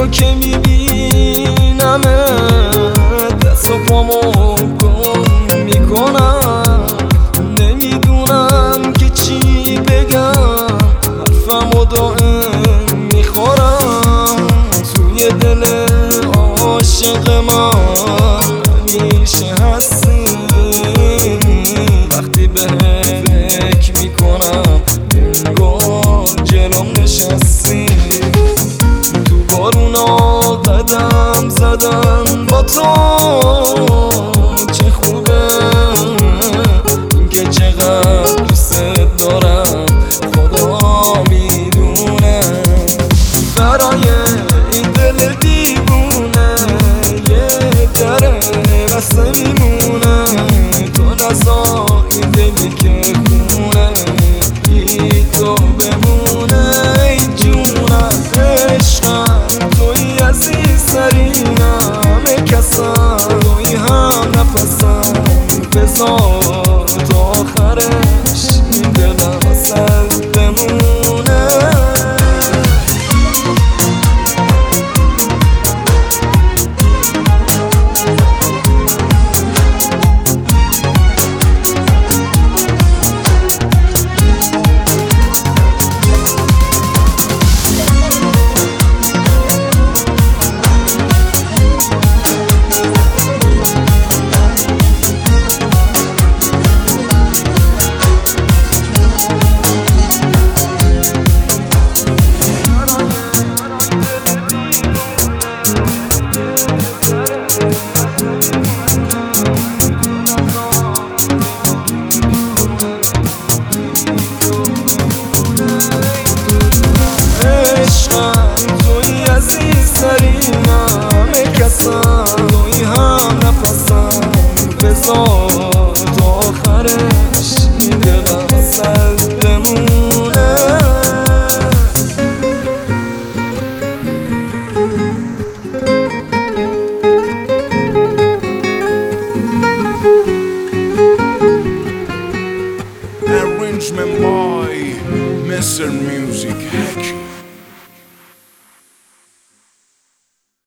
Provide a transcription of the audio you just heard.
که میبینم دست و پامو گم میکنم، نمیدونم که چی بگم، حرفمو دائم میخورم. توی دل عاشق من همیشه هستی، وقتی بهت فکر میکنم انگار جلوم نشستی. تو بارونا قدم زدن با تو چه خوبه، اینکه چقدر دوست دارم خدا میدونه. برای این دل دیوونه یه در بسته میمونه، تو نزا این دلی که خونه بی تو بمونه. ای جونم عشقم توی عزیزترینم، همه کسم توی هم نفسم، بذار تا آخرش این دلم وصل بمونه. همه کسم توی هم نفسم، بذار تا آخرش این دلم وصل بمونه. Arrangement by Mr. Music Hack.